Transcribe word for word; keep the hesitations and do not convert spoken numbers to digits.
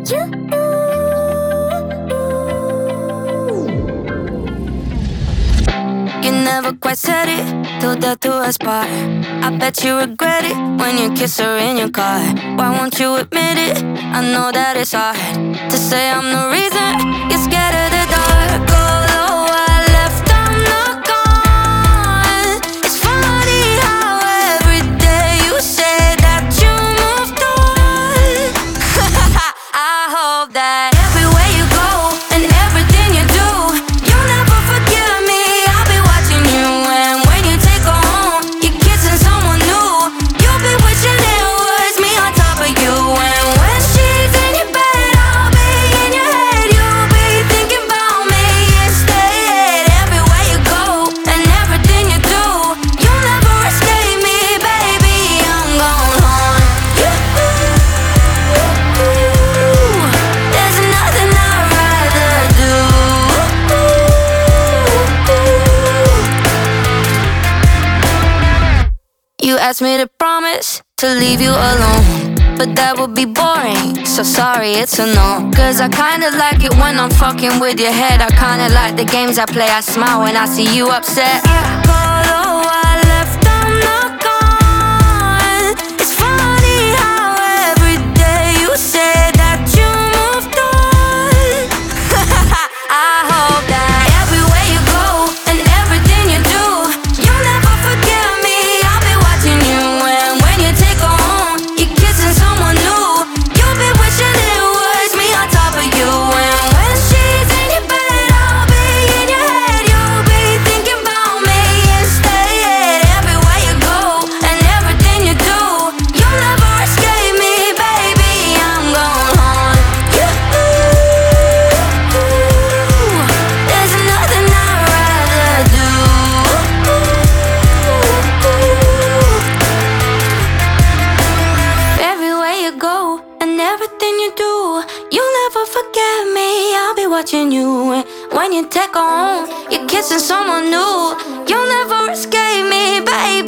You never quite said it, told that to us part. I bet you regret it when you kiss her in your car. Why won't you admit it? I know that it's hard to say I'm the reason you're scared of the dark. Although I left, I'm not gone. It's funny how every day you say that you moved on. I hope that everywhere you go and everything you do, you'll never forgive me. I'll be watching you, and when you take her home, you're kissing someone new. You'll be wishing it was me on top of you. And when she's in your bed, I'll be in your head. You'll be thinking about me instead. Everywhere you go and everything you do, you'll never escape me, baby. I'm gonna haunt you. There's nothing I'd rather do. You asked me to promise to leave you alone, but that would be boring, so sorry, it's a no. Cause I kinda like it when I'm fucking with your head. I kinda like the games I play. I smile when I see you upset. Although I left, I'm not gone. It's funny how every day you say that you moved on. I hope that everywhere you go and everything you do, you'll never forgive me. I'll be watching you, and when you take her home, you're kissing someone new. You'll be wishing it was me on top of you. And when she's in your bed, I'll be in your head. You'll be thinking about me instead. Everywhere you go and everything you do, you'll never escape me, baby. I'm gonna haunt you. There's nothing I'd rather do. Everywhere you go and everything you do, you'll never forget me. I'll be watching you, and when you take her home, you're kissing someone new. You'll never escape me, baby.